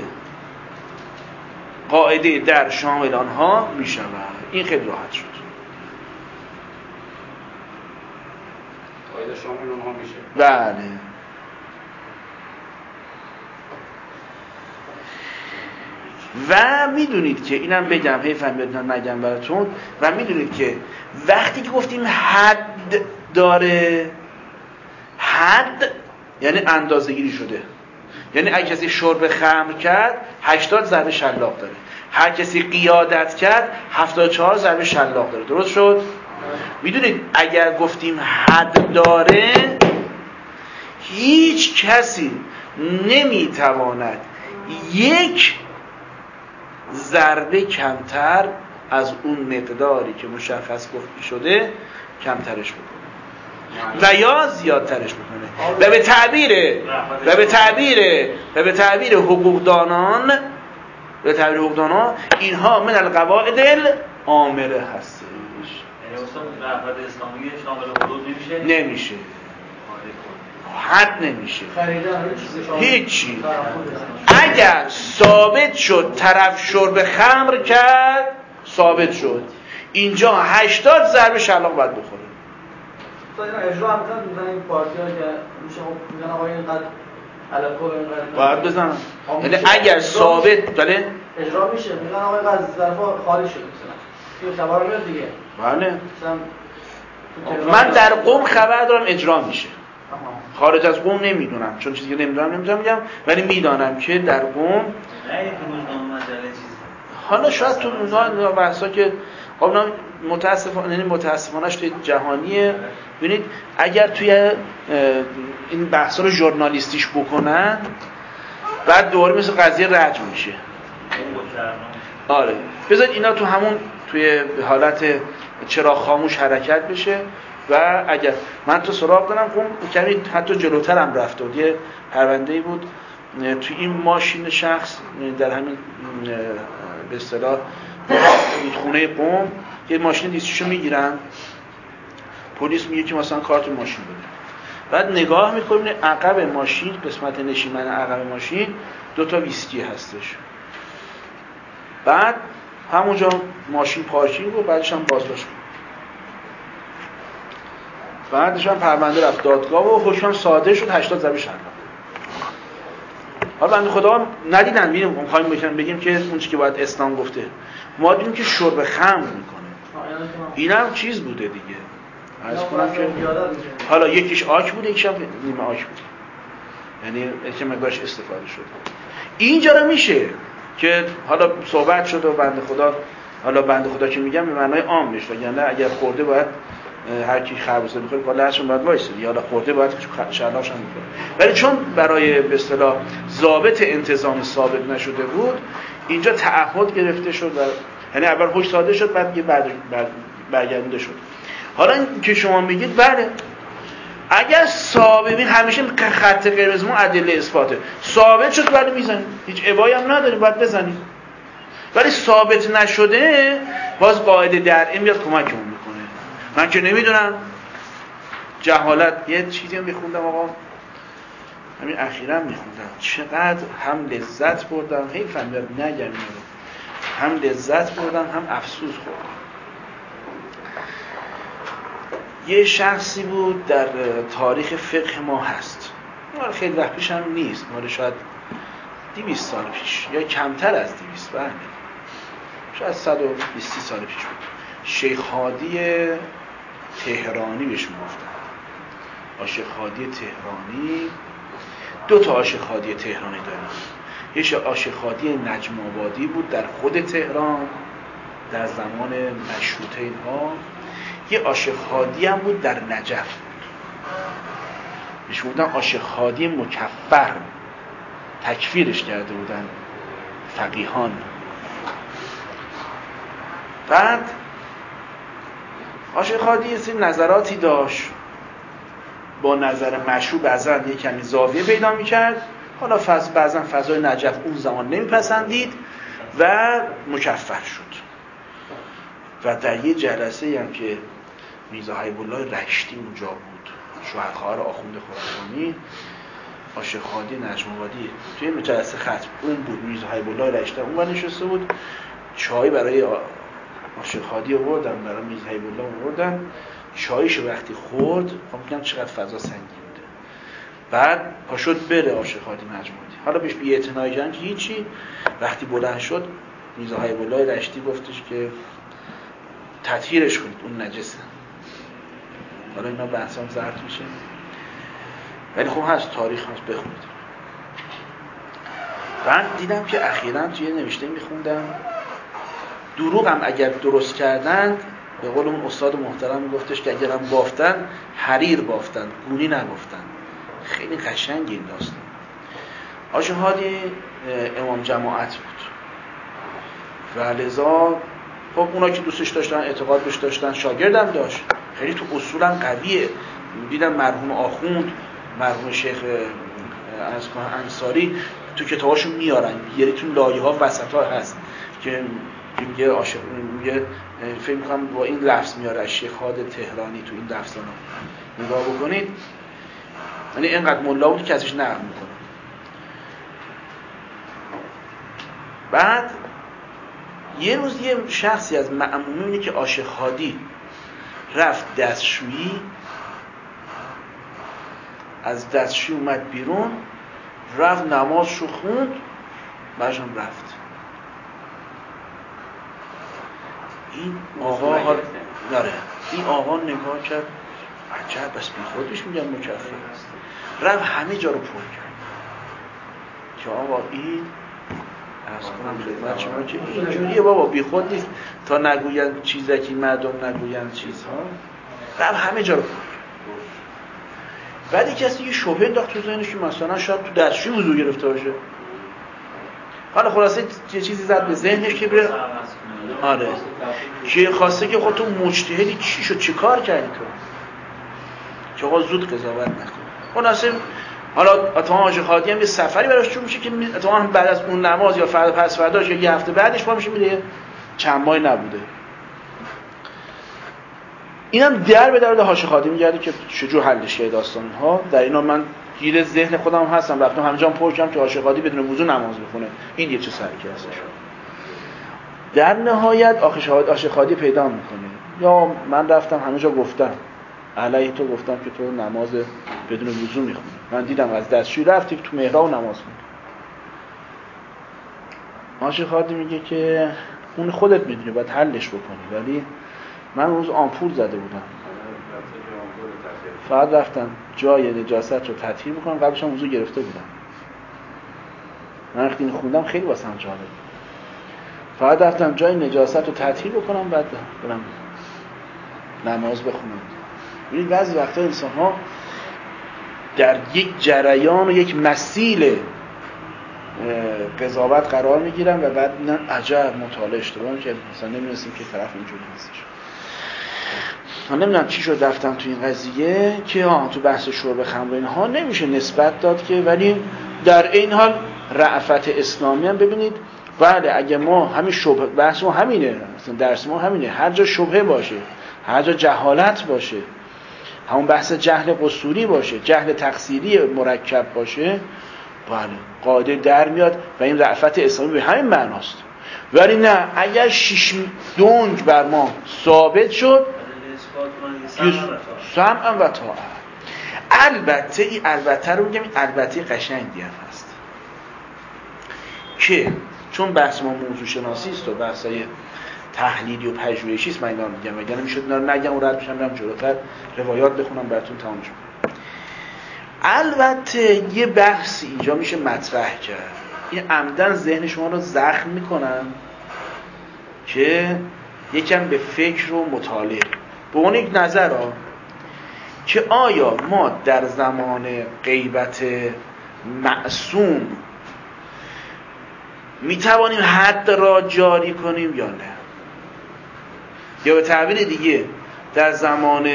قاعده در شامل آنها می شود. این خیلی راحت شد. قاعده شامل آنها میشه. بله و میدونید که اینم بگم حیفم بدونم نگم براتون، و میدونید که وقتی که گفتیم حد داره، حد یعنی اندازه گیری شده. یعنی اگه کسی شرب خمر کرد هشتاد ضرب شلاق داره، هر کسی قیادت کرد هفتاد و چهار ضرب شلاق داره. درست شد؟ میدونید اگر گفتیم حد داره، هیچ کسی نمیتواند یک ضربه کمتر از اون مقداری که مشخص گفته شده کمترش بکنه و یا زیادترش بکنه. و به تعبیر و به تعبیر و به تعبیر حقوقدانان به تعبیر حقوقدانان اینها من القواعد العامره هستش. یعنی اصلا قواعد اسلامی شامل حدود نمیشه؟ نمیشه، حد نمیشه، هیچی. اگر ثابت شد طرف شرب خمر کرد، ثابت شد اینجا هشتاد ضرب شلاق باید بخوره. تا اینا اجرا هم کنن میزنن این پارتی‌ها که میشه خب میگن آقا اینقدر الکل اینقدر باید بزنن. یعنی اگر ثابت بله اجرا میشه میگن آقا اینقدر ظرفا خالی شده مثلا این خبر میاد دیگه. بله من در قم خبر دارم اجرا میشه. خارج از قم نمیدونم، چون چیزی که نمیدونم نمیتونم بگم، ولی میدانم که در قم نه این روزنامه مجله چیز. حالا شاید تو اونها بحثا که خب متاسفانه یعنی متاسفانه‌اش توی جهانیه. ببینید اگر توی این بحثا رو ژورنالیستیش بکنن بعد دوباره مثل قضیه رجم میشه. آره بذارید اینا تو همون توی حالت چراغ خاموش حرکت بشه. و اگر من تو سراغ دارم خب کمی حتی جلوترم رفته بود، یه پرونده‌ای بود توی این ماشین شخص در همین به اصطلاح خونه قم یه ماشین دیسیشو میگیرن، پلیس میگه که مثلا کارت ماشین بده، بعد نگاه میکنیم عقب ماشین قسمت نشیمن عقب ماشین دو تا ویسکی هستش. بعد همونجا ماشین پارکینگ و بعدش هم بازداشت بود. بعدش هم پرونده رفت دادگاه و حکم صادر شد هشتاد ضرب شلاق. حالا بنده خدا ندیدن، میریم میخوایم بگیم بگیم که اون چیزی که باید اسلام گفته، ما دیدیم که شرب خمر میکنه. اینم چیز بوده دیگه. عرض کنم که حالا یکیش آک بوده یکیش هم نیمه آک بوده، یعنی که مقدارش استفاده شده. اینجا رو میشه که حالا صحبت شد و بنده خدا حالا بنده خدا که میگم به معنای عام میشه، یعنی اگر خورده باید هر کی خربزه می‌خوره کلا هرچون باید وایسه، یا حالا خورده باید شلاقش هم بخوره. ولی چون برای به اصطلاح ضابط انتظام ثابت نشده بود اینجا تعهد گرفته شد و یعنی اول حکم صادر شد بعد یه بعد برگردونده شد. حالا این که شما میگید بله اگر ثابت ببین همیشه خط قرمز ما ادله اثباته، ثابت شد ولی میزنیم، هیچ ابایی هم نداریم باید بزنیم. ولی ثابت نشده باز قاعده درعی میاد کمکمون میکنه. من که نمیدونم جهالت یه چیزی رو میخوندم آقا همین اخیراً میخوندم چقدر هم لذت بردم، حیفم میاد نگم اینو، هم لذت بردم هم افسوس خوردم. یه شخصی بود در تاریخ فقه ما هست، مال خیلی وقت پیش هم نیست، مال شاید دویست سال پیش یا کمتر از دویست، بله شاید صد و بیست سال پیش بود. شیخ هادی تهرانی بهش میگفتن. عاشق هادی تهرانی دو تا عاشق هادی تهرانی داریم. یه عاشق هادی نجم آبادی بود در خود تهران در زمان مشروطه اینها، یه عاشق هادی هم بود در نجف بود. بهش میگفتن عاشق هادی مکفر، تکفیرش کرده بودن فقیهان. بعد عاشق هادی یه سری نظراتی داشت، با نظر مشروع بعضا یه کمی زاویه پیدا میکرد، حالا فض بعضا فضای نجف اون زمان نمیپسندید و مکفر شد. و در یه جلسه هم که میرزا حبیب الله رشتی اونجا بود، شهدخوار آخوند خراسانی، عاشق هادی نجم آبادی توی جلسه ختم اون بود، میرزا حبیب الله رشتی اون نشسته بود، چای برای عاشق هادی آوردن، برای میرزا حبیب الله آوردن، چایشو وقتی خورد خب میگم چقدر فضا سنگین بوده. بعد پاشد بره عاشق هادی نجم آبادی، حالا بهش بی‌اعتنایی کردن که هیچی. وقتی بلند شد میرزا هیب الله رشتی گفتش که تطهیرش کنید، اون نجسه. حالا اینا بحثام زرد میشه، ولی خب هست، تاریخ هست، بخونید. بعد دیدم که اخیراً توی نوشته میخوندم دروغ هم اگر درست کردند، به قول اون استاد محترم میگفتش که اگر هم بافتن حریر بافتن، گونی نگفتن. خیلی قشنگ این داستان. آقا هادی امام جماعت بود و لذا خب اونا که دوستش داشتن، اعتقاد بهش داشتن، شاگردم داشت، خیلی تو اصولم قویه. دیدم مرحوم آخوند، مرحوم شیخ انصاری تو کتاباشون میارن، یعنی تو لایه ها وسط ها هست که میگه عاشق، میگه فکر می‌کنم با این لفظ میاره شیخ هاد تهرانی تو این لفظا نگاه بکنید، یعنی اینقدر ملا بود که ازش نقل میکنه. بعد یه روز یه شخصی از مأمومینی که عاشق هادی رفت دستشویی، از دستشویی اومد بیرون، رفت نمازشو خوند، بعدشم رفت. این آقا ها ناره این آقا نگاه کرد، عجب بس بی خودش میگم مکفر، رفت همه جا رو پر کرد که آقا این از کنم خدمت شما که اینجوریه بابا، بی خود نیست تا نگوین چیزکی مردم نگوین چیزها. رفت همه جا رو پر کرد. بعد کسی یه شبهه انداخت تو ذهنش که مثلا شاید تو دستشویی وضو گرفته باشه. حالا خلاصه یه چیزی زد به ذهنش که بره، آره که خواسته که خود تو مجتهدی چی شد، چی کار کردی تو که آقا زود قضاوت نکن. خلاصه حالا اتفاقا حاج هادی هم یه سفری براش شروع میشه که اتفاقا بعد از اون نماز یا فردا پس فرداش یا یه هفته بعدش پا میشه میره، چند ماه نبوده. اینم در به درد حاج هادی میگرده که چجور حلش شه داستان ها. در اینا من گیر ذهن خودم هستم، رفتم همینجا پر کردم که حاج هادی بدون وضو نماز بخونه، این یه چه سرکشی. در نهایت آخه عاشق هادی پیدا میکنه، یا من رفتم همه جا گفتم علیه تو، گفتم که تو نماز بدون وضو میخونی، من دیدم از دستشویی رفتی تو محراب نماز خوندی. عاشق هادی میگه که اون خودت میدونی باید حلش بکنی، ولی من اون روز آمپول زده بودم، فقط رفتم جای نجاست رو تطهیر بکنم، قبلش هم وضو گرفته بودم. من وقتی اینو خوندم خیلی واسم جالب بود، فقط رفتم جای نجاست رو تطهیر بکنم، بعد برم نماز بخونم. ببینید بعضی وقتا انسان ها در یک جریان و یک مسیل قضاوت قرار میگیرن و بعد میگن عجب مطالعه اشتباه که مثلا نمی‌دونستیم که طرف اینجوری هستش. من نمیدونم چی شد رفتم تو این قضیه که ها تو بحث شرب خمر اینها نمیشه نسبت داد که، ولی در این حال رأفت اسلامی هم ببینید، بله اگه ما همین شبهه، بحث ما همینه، مثلا درس ما همینه، هر جا شبهه باشه، هر جا جهالت باشه، همون بحث جهل قصوری باشه، جهل تقصیری مرکب باشه، بله قاعده در میاد و این رأفت اسلامی به همین معناست. ولی نه اگر شش دنگ بر ما ثابت شد سمع و طاعت. البته این البته رو میگم، البته قشنگی هم هست که چون بحث ما موضوع شناسی است و بحثای تحلیلی و پژوهشی است، من اینا میگم، وگرنه میشد اینا رو نگم و رد بشم برم جلوتر روایات بخونم براتون تمام شد. البته یه بحث اینجا میشه مطرح کرد، این عمدن ذهن شما رو زخم میکنن که یکم به فکر و مطالعه به اون یک نظر ها که آیا ما در زمان غیبت معصوم میتوانیم حد را جاری کنیم یا نه، یا به تعبیر دیگه در زمان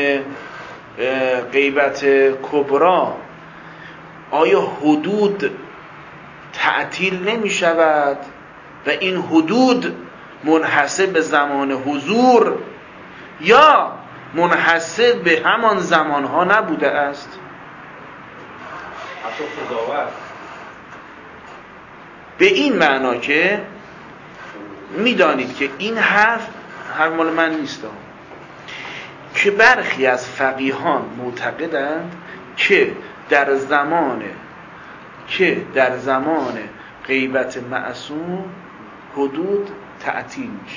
غیبت کبرا آیا حدود تعطیل نمی شود و این حدود منحصر به زمان حضور یا منحصر به همان زمانها نبوده است؟ حتی قضاوت به این معنا که میدانید که این حرف حرف مال من نیست، که برخی از فقیهان معتقدند که در زمان که در زمان غیبت معصوم حدود تعطیل میشه.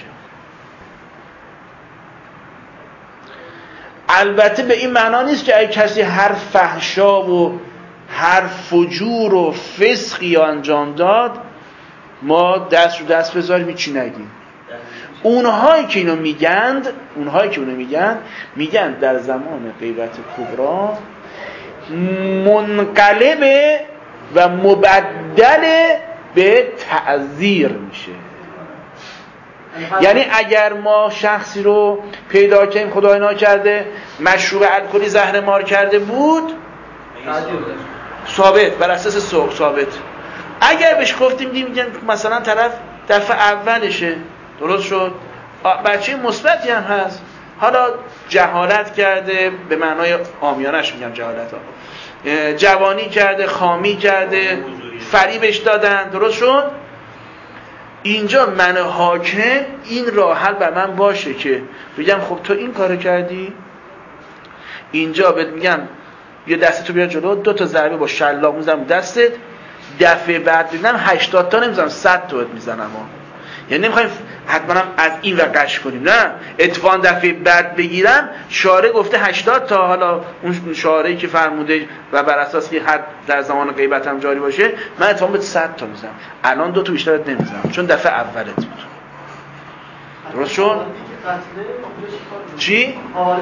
البته به این معنا نیست که اگه کسی هر فحشا و هر فجور و فسقی انجام داد ما دست رو دست بذاریم هیچی نگیم. اونهایی که اینو میگند اونهایی که اونو میگن میگن در زمان غیبت کبرا منقلب و مبدل به تعذیر میشه. یعنی اگر ما شخصی رو پیدا کنیم خدای ناکرده مشروب الکلی زهر مار کرده بود ثابت، بر اساس ثابت. اگر بهش گفتیم میگن مثلا طرف دفعه اولشه، درست شد، بچه مثبتی هم هست، حالا جهالت کرده، به معنای عامیانش میگم جهالت ها، جوانی کرده، خامی کرده، فریبش دادن، درست شد. اینجا من حاکم این راه حل بر من باشه که بگم خب تو این کارو کردی، اینجا بهت میگم یه دستتو بیار جلو، دو تا ضربه با شلاق میزنم دستت، دفعه بعد ببینم هشتاد تا نمیزنم صد تا میزنم. یعنی نمیخوایم حتما از این وقش کنیم، نه، اتفاقا دفعه بعد بگیرم شارع گفته هشتاد تا، حالا اون شارعی که فرموده و بر اساس که حد در زمان غیبت هم جاری باشه من اتفاقا به صد تا میزنم، الان دو تا بیشتر نمیزنم چون دفعه اولت بود. درست شد؟ چی؟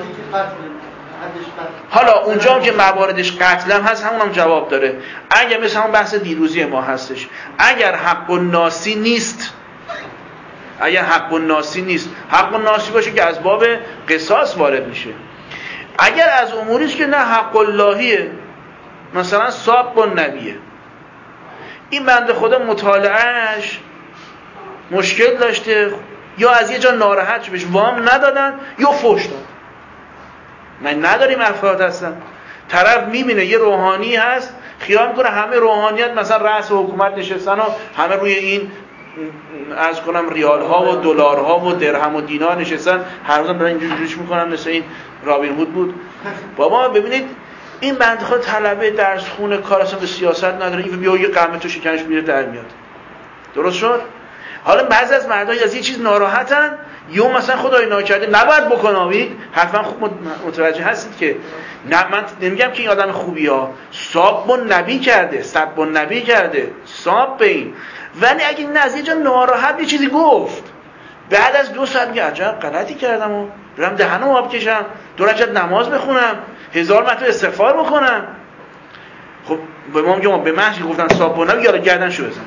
حالا اونجا هم که مواردش قتل هم هست همون هم جواب داره. اگر مثل همون بحث دیروزی ما هستش، اگر حق الناسی نیست، اگر حق الناسی نیست، حق الناسی باشه که از باب قصاص وارد میشه. اگر از اموری است که نه حق اللهیه، مثلا صاب النبیه، این بنده خدا مطالعهش مشکل داشته یا از یه جا ناراحت شده بهش وام ندادن یا فحش داد. من نداریم افراد هستن، طرف میبینه یه روحانی هست خیال میکنه همه روحانیت مثلا رأس حکومت نشستن و همه روی این عرض کنم ریال ها و دلار ها و درهم و دینار نشستن، هر روز برای اینجوری جوش میکنن مثل این رابین هود بود. بابا ببینید این بنده خود طلبه درس خونه کار اصلا به سیاست نداره، این بیا یه قمه تو شکمش میره در میاد. درست شد؟ حالا بعضی از مردای از یه چیز ناراحتن یا مثلا خدای ناکرده نباید بکنید، حتما خوب متوجه هستید که نه، من نمیگم که این آدم خوبی ها صاب و نبی کرده، صب و نبی کرده، صاب به این، ولی اگه این از یه جا ناراحت یه چیزی گفت بعد از دو ساعت میگه عجب غلطی کردم و برم دهنم آب کشم، دو رکعت نماز بخونم، هزار مرتبه استغفار بکنم، خب به ما میگم به محض گفتن صاب و نبی یارو گردنشو بزن.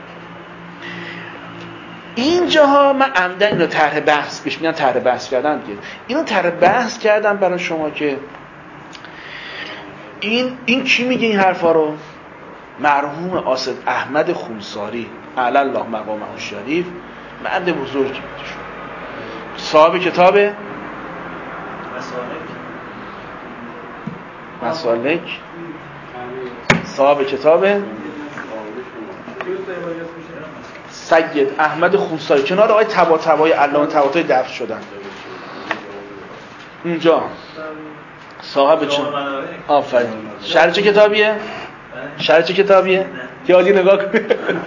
اینجاها من عمدن اینو طرح بحث بهش میگن طرح بحث کردن دیگه. اینو طرح بحث کردم برای شما که این این کی میگه این حرفا رو؟ مرحوم آصد احمد خونساری اعلی الله مقامه الشریف، مرد بزرگی بود، صاحب کتاب مسالک، صاحب کتاب سید احمد خونساری، کنار آقای طباطبایی علامه طباطبایی دفن شدن اونجا. صاحب چه؟ آفرین. شرح چه کتابیه؟ شرح چه کتابیه؟ یادی نگاه کن.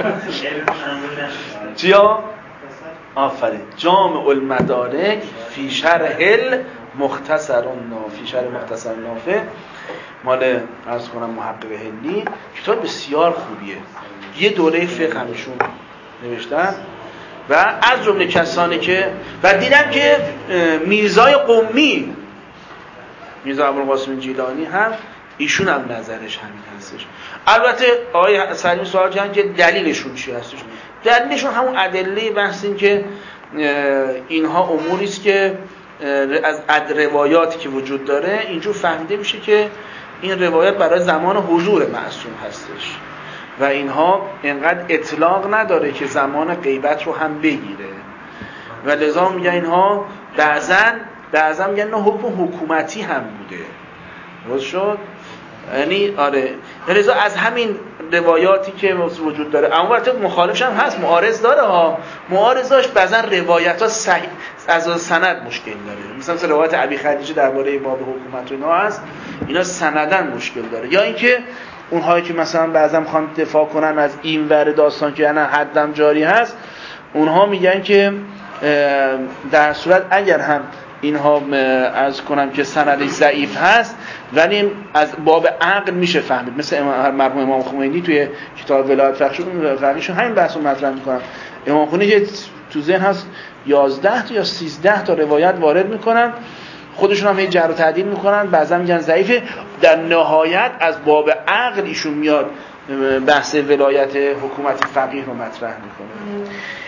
چیا؟ آفرین. جامع المدارک فی شرح المختصر النافع، شرح مختصر النافع مال عرض کنم محقق هندی، کتاب بسیار خوبیه. یه دوره فقه همشون نوشتن و از جمله کسانی که و دیدم که میرزای قمی، میرزا ابوالقاسم جیلانی هم ایشون هم نظرش همین هستش. البته آقای سلیم سوال کردن که دلیلشون چی هستش. دلیلشون همون ادله بحث این که اینها اموری است که از روایاتی که وجود داره اینجور فهمیده میشه که این روایات برای زمان حضور معصوم هستش و اینها اینقدر اطلاق نداره که زمان غیبت رو هم بگیره و لذا میگن اینها بعضن بعضن میگن نه حکم حکومتی هم بوده. درست شد؟ یعنی آره، لذا از همین روایاتی که وجود داره، اما البته مخالفش هم هست، معارض داره ها، معارض داشت بعضن روایت ها صحیح از سند مشکل داره، مثلا روایت ابی خدیجه درباره باب حکومت و اینا هست، اینا سندن مشکل داره، یا اینکه اونهایی که مثلا بعضا میخوان دفاع کنن از این ور داستان که یعنی حدم جاری هست، اونها میگن که در صورت اگر هم اینها عرض کنم که سندش ضعیف هست ولی از باب عقل میشه فهمید، مثل مرحوم امام خمینی توی کتاب ولایت فقیهشون همین بحث رو مطرح میکنن. امام خمینی که تو ذهن هست یازده تا یا سیزده تا روایت وارد میکنن، خودشون هم هی جر و تعدیل میکنن، بعضا میگن ضعیفه، در نهایت از باب عقل ایشون میاد بحث ولایت حکومت فقیه رو مطرح میکنه.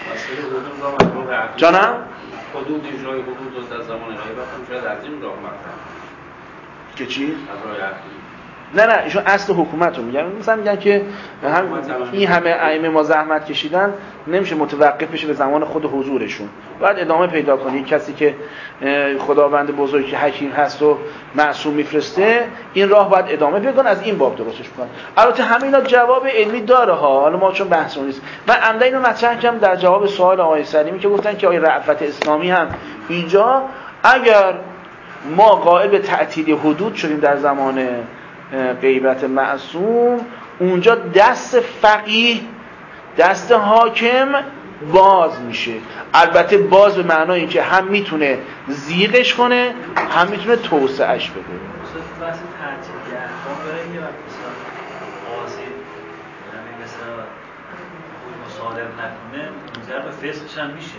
جانم؟ حدود اجرای حدود در زمان غیبت هم شاید از این راه مطرح که چی؟ از راه عقلی. نه نه ایشون اصل حکومت رو میگن. مثلا میگن که هم این همه ائمه ما زحمت کشیدن نمیشه متوقف بشه به زمان خود حضورشون، باید ادامه پیدا کنی. کسی که خداوند بزرگی که حکیم هست و معصوم میفرسته، این راه باید ادامه پیدا کنه، از این باب درستش کنن. البته همه اینا جواب علمی داره ها، حالا ما چون بحث نیست. من عمدن اینو مطرح کردم در جواب سوال آقای سلیمی که گفتن که آقای رأفت اسلامی هم اینجا اگر ما قائل به تعطیل حدود شدیم در زمان غیبت معصوم، اونجا دست فقیه دست حاکم باز میشه. البته باز به معنای اینکه هم میتونه ضیقش کنه هم میتونه توسعهش بده. مثلا بحث تعطیل احکام برای یه وقت مثلا قاضی یعنی مثلا حکم صادر نکنه منجر به فسقش هم میشه.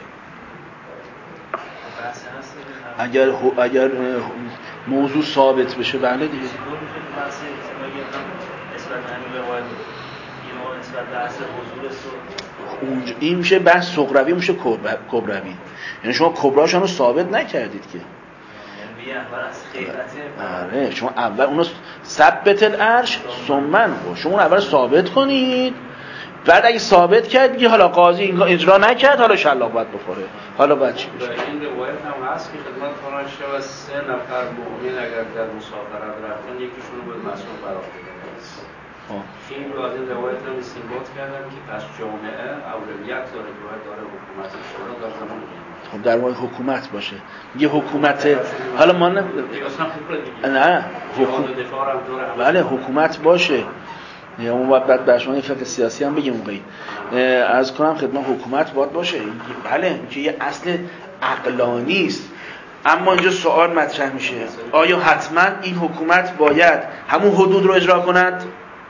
بحث هست اگر اگر موضوع ثابت بشه بله دیگه. بحث نسبت به همین روایت این نسبت به اصل حضور است. اونجا این میشه بحث صغروی، میشه کبروی. یعنی شما کبراش رو ثابت نکردید که. یعنی اول از غیبت. آره شما اول اونو ثبت العرش ثمن خو شما اول ثابت کنید، بعد اگه ثابت کرد دیگه حالا قاضی این اجرا نکرد، حالا شلاق باید بخوره. حالا باید چی بشه؟ این روایت هم هست که خدمت فرمان شده و سه نفر مؤمن اگر در مسافرت رفتن یکیشون رو به مسئول قرار بده. این رو از این روایت هم استنباط کردم که پس جامعه اولویت داره که باید داره حکومت شورا در زمان خب در واقع حکومت باشه. یه حکومت حالا ما نه نه حکومت بله حکومت باشه. یا اون وقت بعد برشون فقه سیاسی هم بگیم اون عرض کنم خدمت حکومت باید باشه. بله که یه اصل عقلانی است. اما اینجا سوال مطرح میشه آیا حتما این حکومت باید همون حدود رو اجرا کند؟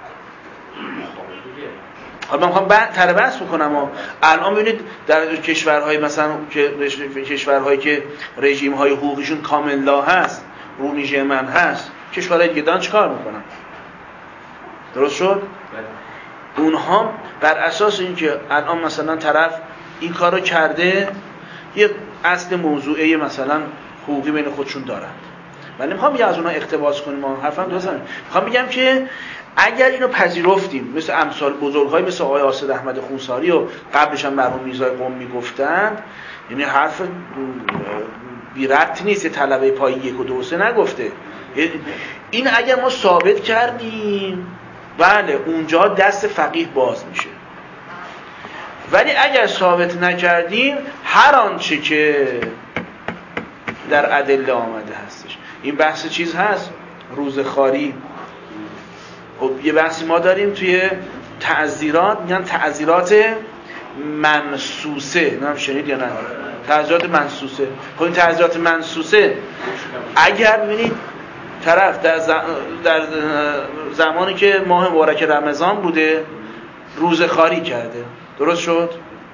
حالا من میخوام تر بحث بکنم و الان ببینید در کشورهای مثلا که کشورهایی که رژیم های حقوقیشون کامل لا هست، رونیژه من هست، کشورهای دیگه دارن چیکار میکنن؟ درست شد؟ اونها بر اساس اینکه الان مثلا طرف این کارو کرده یه اصل موضوعی مثلا حقوقی بین خودشون دارن. من نمیخوام یه از اونها اقتباس کنیم، ما حرفم درسته. میخوام بگم که اگر اینو پذیرفتیم مثل امثال بزرگ‌های مثل آقای آصد احمد خونساری و قبلش هم مرحوم میرزای قم میگفتند، یعنی حرف بی ربط نیست، طلبه پای یک و دو سه نگفته. این اگر ما ثابت کردیم بله اونجا دست فقیه باز میشه، ولی اگر ثابت نکردیم هر آنچه که در ادله آمده هستش. این بحث چیز هست روزخواری. خب یه بحثی ما داریم توی تعزیرات، میگن تعزیرات منسوسه، نمیدونم شنید یا نه؟ تعزیرات منسوسه. خب این تعزیرات منسوسه اگر ببینید طرف در, ز... در زمانی که ماه مبارک رمضان بوده روزخواری کرده، درست شد؟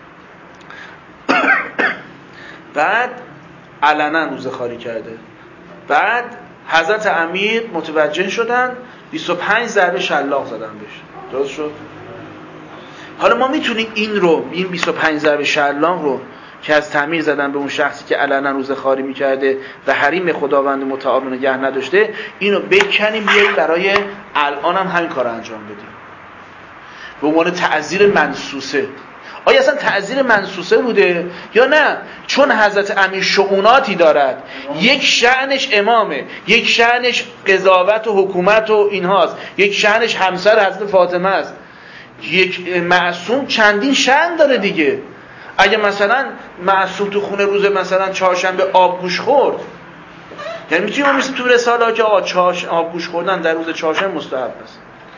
بعد علنا روزخواری کرده، بعد حضرت امیر متوجه شدن بیست و پنج ضربه شلاق زدن بهش، درست شد؟ حالا ما میتونیم این رو این بیست و پنج ضربه شلاق رو که از تعمیر زدن به اون شخصی که علنا روزخواری میکرده و حریم خداوند متعال نگه نداشته، اینو بکنیم بیاییم برای الان هم همین کار انجام بدیم به عنوان تعزیر منسوسه. آیا اصلا تعزیر منسوسه بوده یا نه؟ چون حضرت امیر شؤوناتی دارد، یک شأنش امامه، یک شأنش قضاوت و حکومت و اینهاست، یک شأنش همسر حضرت فاطمه است، یک معصوم چندین شأن داره دیگه. اگه مثلا معصوم تو خونه روز مثلا چهارشنبه آبگوش خورد، یعنی میتونیم مثل تو رساله که آقا چهارش آبگوش خوردن در روز چهارشنبه مستحب است،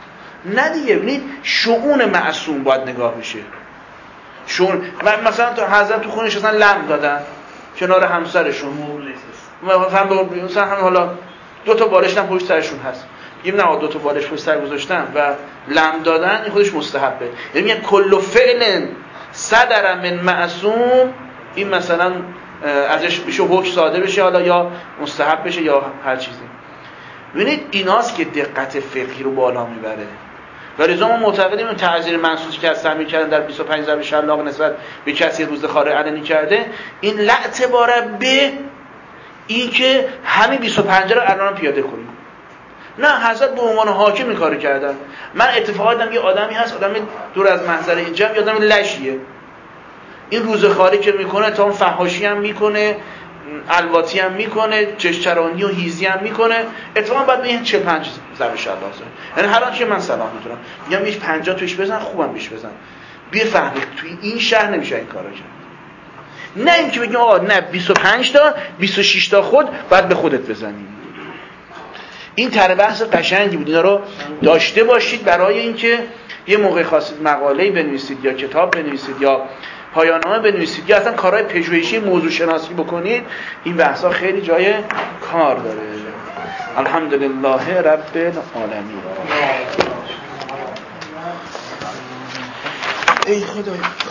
نه دیگه. ببینید شؤون معصوم باید نگاه بشه. شؤون مثلا تو حضرت تو خونش اصلا لم دادن کنار همسرشون، مثلا مثلا هم حالا دو تا بالش هم پشت سرشون هست، میگیم نه دو تا بالش پشت سر گذاشتن و لم دادن، این خودش مستحبه. یعنی میگن کل فعل صدر من معصوم، این مثلا ازش بشه حکم صادر بشه، حالا یا مستحب بشه یا هر چیزی. ببینید ایناست که دقت فقهی رو بالا میبره. ولی ما معتقدیم اون تعزیر منصوصی که از تعمیر کردن در بیست و پنج ضرب شلاق نسبت به کسی روز خاره علنی کرده، این لا اعتبار به این که همین بیست و پنج رو الان پیاده کنیم. نه، حضرت به عنوان حاکم این کارو کردن. من اتفاقا دیدم یه آدمی هست، آدم دور از محضر این جمع، آدم لشیه، این روز خاری که میکنه تا اون فحاشی هم میکنه، الواتی هم میکنه، چشچرانی و هیزی هم میکنه. اتفاقا بعد به این چهل پنج ضرب شلاق زد. یعنی هر آنچه من صلاح میدونم میگم یه پنجاه توش بزن، خوبم بیش بزن. بیا فهمی توی این شهر نمیشه این کارو کرد. نه اینکه بگیم آقا نه بیست و پنج تا بیست و شش تا خود بعد به خودت بزنی. این طرح بحث قشنگی بود، اینا رو داشته باشید برای اینکه یه موقع خواستید مقاله‌ای بنویسید یا کتاب بنویسید یا پایان‌نامه بنویسید یا اصلا کارهای پژوهشی موضوع شناسی بکنید، این بحثا خیلی جای کار داره. الحمدلله رب العالمین. ای خدایا.